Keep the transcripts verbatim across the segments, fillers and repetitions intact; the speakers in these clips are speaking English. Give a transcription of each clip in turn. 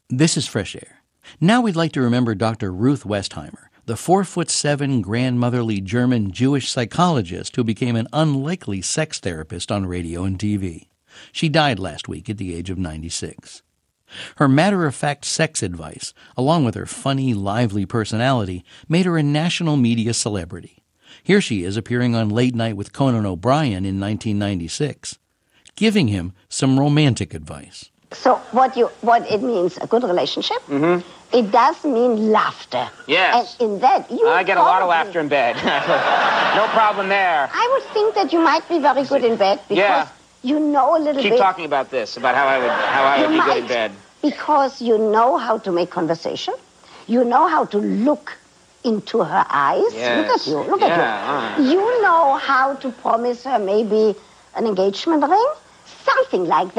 This is Fresh Air. Now we'd like to remember Doctor Ruth Westheimer, the four-foot-seven grandmotherly German Jewish psychologist who became an unlikely sex therapist on radio and T V. She died last week at the age of ninety-six. Her matter-of-fact sex advice, along with her funny, lively personality, made her a national media celebrity. Here she is appearing on Late Night with Conan O'Brien in nineteen ninety-six, giving him some romantic advice. So what you what it means, a good relationship, mm-hmm. It does mean laughter. Yes. And in that, you I get a lot of laughter in bed. No problem there. I would think that you might be very good in bed because yeah. you know a little Keep bit. Keep talking about this, about how I would how I would be might, good in bed. Because you know how to make conversation. You know how to look into her eyes. Yes. Look at you. Look yeah, at you. uh. You know how to promise her maybe an engagement ring. Something like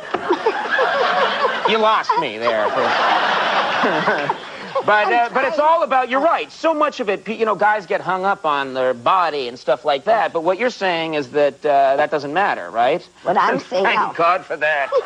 that. You lost me there. but uh, but it's all about, you're right, so much of it, you know, guys get hung up on their body and stuff like that, but what you're saying is that uh, that doesn't matter, right? What I'm saying Thank now. God for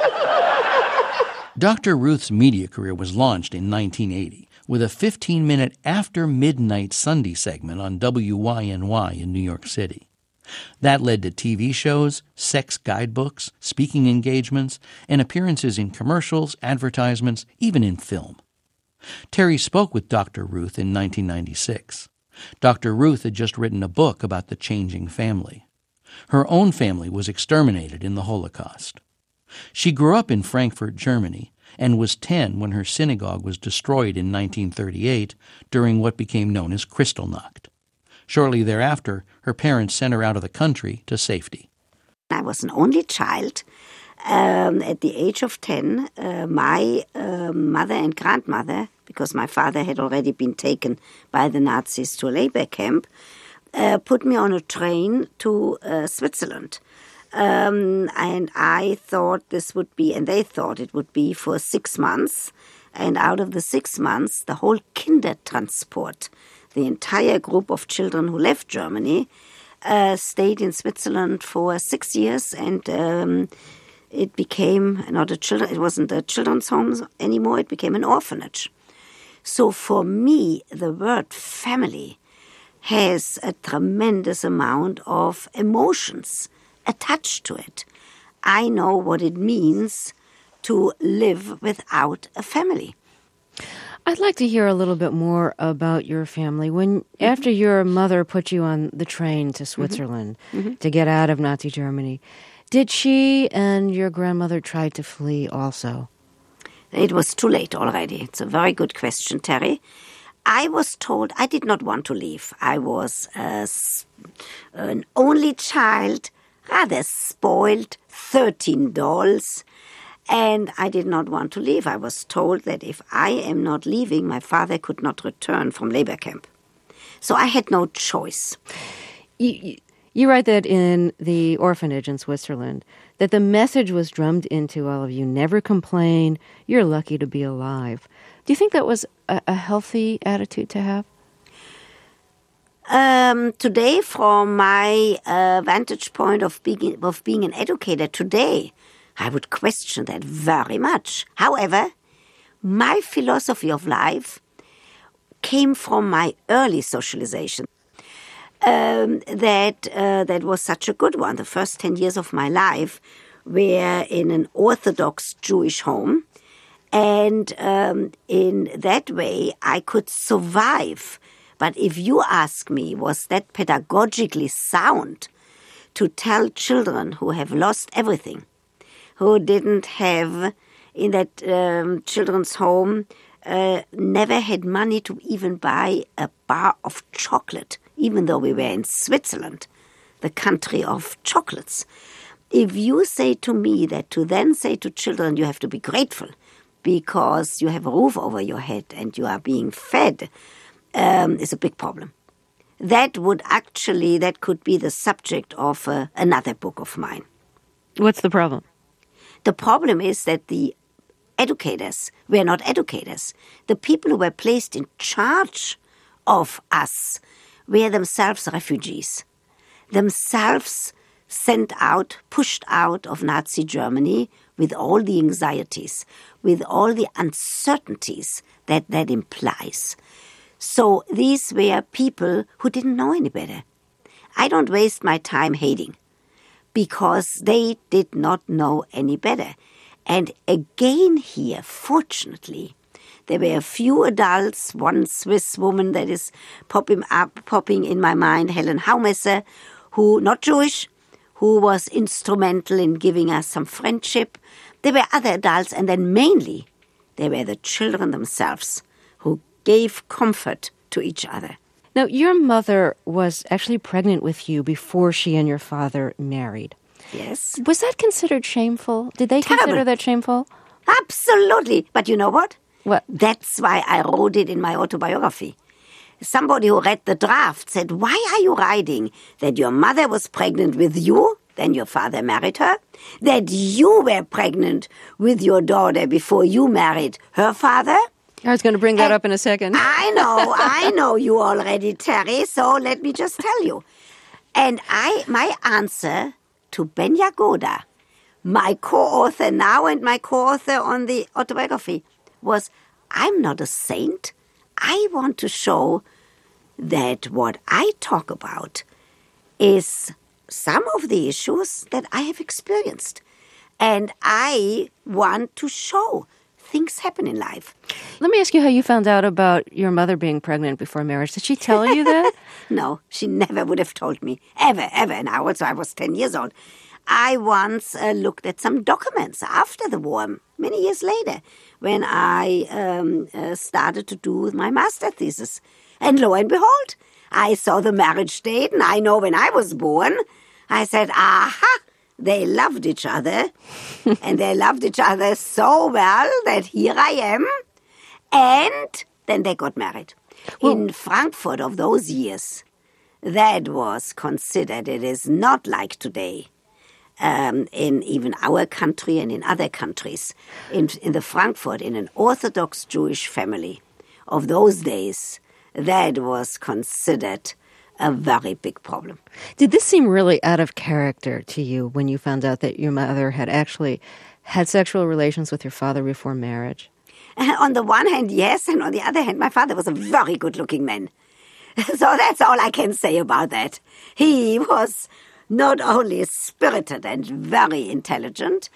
that. Doctor Ruth's media career was launched in nineteen eighty with a fifteen-minute after-midnight Sunday segment on W Y N Y in New York City. That led to T V shows, sex guidebooks, speaking engagements, and appearances in commercials, advertisements, even in film. Terry spoke with Doctor Ruth in nineteen ninety-six. Doctor Ruth had just written a book about the changing family. Her own family was exterminated in the Holocaust. She grew up in Frankfurt, Germany, and was ten when her synagogue was destroyed in nineteen thirty-eight during what became known as Kristallnacht. Shortly thereafter, her parents sent her out of the country to safety. I was an only child. Um, at the age of ten, uh, my uh, mother and grandmother, because my father had already been taken by the Nazis to a labor camp, uh, put me on a train to uh, Switzerland. Um, and I thought this would be, and they thought it would be for six months. And out of the six months, the whole Kindertransport, the entire group of children who left Germany, uh, stayed in Switzerland for six years, and um, it became not a children. It wasn't a children's home anymore. It became an orphanage. So for me, the word family has a tremendous amount of emotions attached to it. I know what it means to live without a family. I'd like to hear a little bit more about your family. When mm-hmm. after your mother put you on the train to Switzerland mm-hmm. to get out of Nazi Germany, did she and your grandmother try to flee also? It was too late already. It's a very good question, Terry. I was told I did not want to leave. I was a, an only child, rather spoiled, thirteen dolls. And I did not want to leave. I was told that if I am not leaving, my father could not return from labor camp. So I had no choice. You, you, you write that in the orphanage in Switzerland, that the message was drummed into all of you, never complain, you're lucky to be alive. Do you think that was a, a healthy attitude to have? Um, today, from my uh, vantage point of being, of being an educator today, I would question that very much. However, my philosophy of life came from my early socialization. Um, that uh, that was such a good one. The first ten years of my life were in an Orthodox Jewish home. And um, in that way, I could survive. But if you ask me, was that pedagogically sound to tell children who have lost everything, who didn't have, in that um, children's home, uh, never had money to even buy a bar of chocolate, even though we were in Switzerland, the country of chocolates. If you say to me that to then say to children, you have to be grateful because you have a roof over your head and you are being fed, um, is a big problem. That would actually, that could be the subject of uh, another book of mine. What's the problem? The problem is that the educators were not educators. The people who were placed in charge of us were themselves refugees, themselves sent out, pushed out of Nazi Germany with all the anxieties, with all the uncertainties that that implies. So these were people who didn't know any better. I don't waste my time hating, because they did not know any better. And again here, fortunately, there were a few adults, one Swiss woman that is popping up, popping in my mind, Helen Haumesser, who, not Jewish, who was instrumental in giving us some friendship. There were other adults, and then mainly there were the children themselves who gave comfort to each other. Now, your mother was actually pregnant with you before she and your father married. Yes. Was that considered shameful? Did they Terrible. consider that shameful? Absolutely. But you know what? What? That's why I wrote it in my autobiography. Somebody who read the draft said, why are you writing that your mother was pregnant with you, then your father married her, that you were pregnant with your daughter before you married her father? I was going to bring that And up in a second. I know, I know you already, Terry, so let me just tell you. And I, my answer to Ben Yagoda, my co-author now and my co-author on the autobiography, was, I'm not a saint. I want to show that what I talk about is some of the issues that I have experienced. And I want to show things happen in life. Let me ask you how you found out about your mother being pregnant before marriage. Did she tell you that? No, she never would have told me. Ever, ever. And I also, I was ten years old. I once uh, looked at some documents after the war, many years later, when I um, uh, started to do my master thesis. And lo and behold, I saw the marriage date, and I know when I was born. I said, aha, they loved each other. And they loved each other so well that here I am. And then they got married. Well, in Frankfurt of those years, that was considered, it is not like today. Um, in even our country and in other countries, in, in the Frankfurt, in an Orthodox Jewish family of those days, that was considered a very big problem. Did this seem really out of character to you when you found out that your mother had actually had sexual relations with your father before marriage? On the one hand, yes, and on the other hand, my father was a very good-looking man. So that's all I can say about that. He was not only spirited and very intelligent,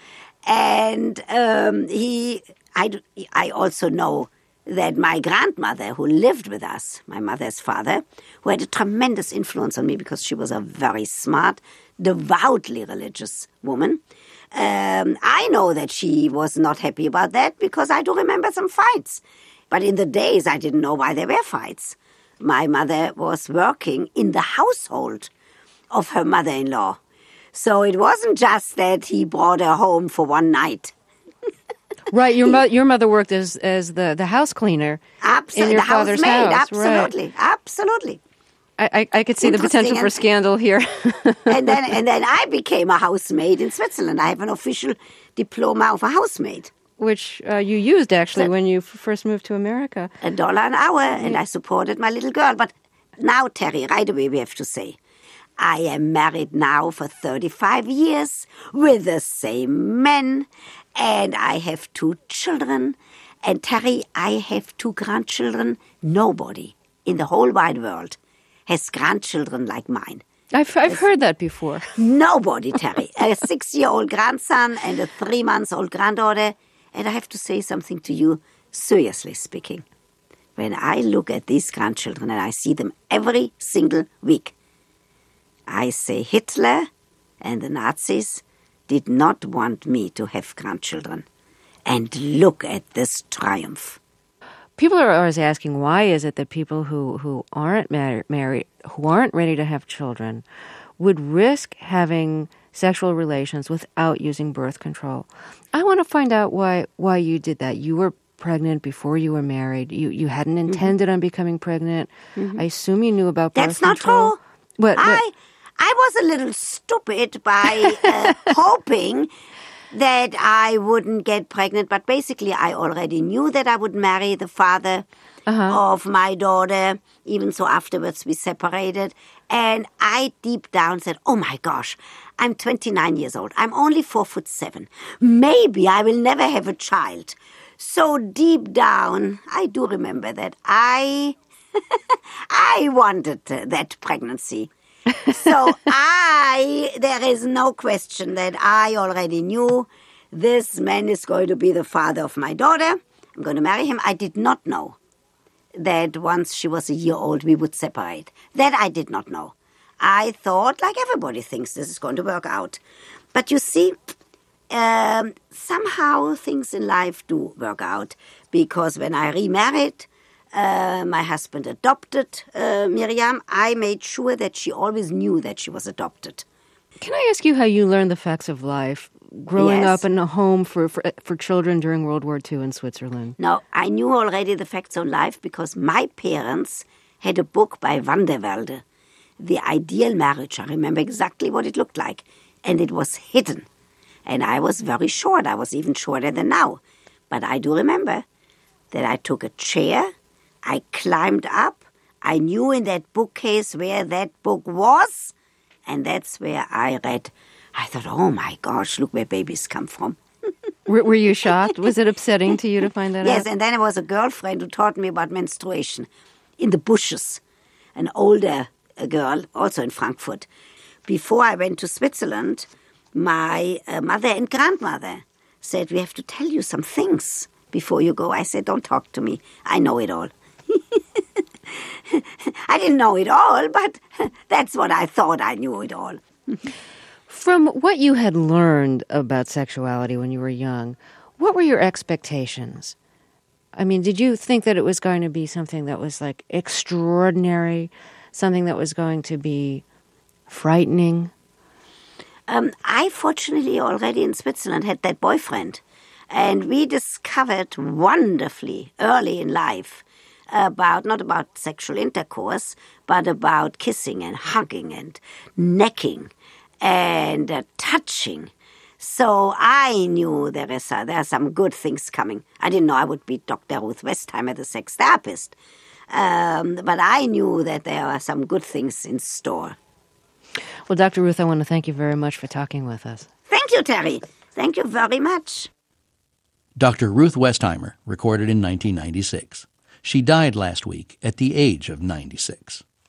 and um, he, I, I also know that my grandmother, who lived with us, my mother's father, who had a tremendous influence on me because she was a very smart, devoutly religious woman, um, I know that she was not happy about that because I do remember some fights. But in the days, I didn't know why there were fights. My mother was working in the household of her mother-in-law. So it wasn't just that he brought her home for one night. Right, your, mo- your mother worked as as the, the house cleaner Absolutely, in your the father's housemaid, house. absolutely, Right. absolutely. I, I, I could see the potential for and- scandal here. and then and then I became a housemaid in Switzerland. I have an official diploma of a housemaid. Which uh, you used, actually, So- when you f- first moved to America. A dollar an hour, and I supported my little girl. But now, Terry, right away we have to say, I am married now for thirty-five years with the same man, and I have two children. And Terry, I have two grandchildren. Nobody in the whole wide world has grandchildren like mine. I've, I've heard that before. Nobody, Terry. A six-year-old grandson and a three-month-old granddaughter. And I have to say something to you, seriously speaking. When I look at these grandchildren and I see them every single week, I say Hitler and the Nazis did not want me to have grandchildren. And look at this triumph. People are always asking, why is it that people who, who aren't mar- married, who aren't ready to have children, would risk having sexual relations without using birth control? I want to find out why why you did that. You were pregnant before you were married. You you hadn't intended mm-hmm. on becoming pregnant. Mm-hmm. I assume you knew about birth That's control. not true. What, what? I I was a little stupid by uh, hoping that I wouldn't get pregnant, but basically I already knew that I would marry the father uh-huh. of my daughter, even so afterwards we separated. And I deep down said, oh my gosh, I'm twenty-nine years old. I'm only four foot seven. Maybe I will never have a child. So deep down, I do remember that I, I wanted that pregnancy. So I, there is no question that I already knew this man is going to be the father of my daughter. I'm going to marry him. I did not know that once she was a year old, we would separate. That I did not know. I thought, like everybody thinks, this is going to work out. But you see, um, somehow things in life do work out. Because when I remarried, uh, my husband adopted uh, Miriam. I made sure that she always knew that she was adopted. Can I ask you how you learned the facts of life? Growing Yes. up in a home for, for for children during World War Two in Switzerland. No, I knew already the facts of life because my parents had a book by Van der Velde, The Ideal Marriage. I remember exactly what it looked like. And it was hidden. And I was very short. I was even shorter than now. But I do remember that I took a chair, I climbed up, I knew in that bookcase where that book was, and that's where I read. I thought, oh my gosh, look where babies come from. Were, were you shocked? Was it upsetting to you to find that Yes, out? and then there was a girlfriend who taught me about menstruation in the bushes, an older uh, girl, also in Frankfurt. Before I went to Switzerland, my uh, mother and grandmother said, we have to tell you some things before you go. I said, don't talk to me. I know it all. I didn't know it all, but that's what I thought. I knew it all. From what you had learned about sexuality when you were young, what were your expectations? I mean, did you think that it was going to be something that was like extraordinary, something that was going to be frightening? Um, I fortunately already in Switzerland had that boyfriend. And we discovered wonderfully early in life about, not about sexual intercourse, but about kissing and hugging and necking and uh, touching. So I knew there is uh, there are some good things coming. I didn't know I would be Doctor Ruth Westheimer, the sex therapist. Um, but I knew that there are some good things in store. Well, Doctor Ruth, I want to thank you very much for talking with us. Thank you, Terry. Thank you very much. Doctor Ruth Westheimer, recorded in nineteen ninety-six. She died last week at the age of ninety-six.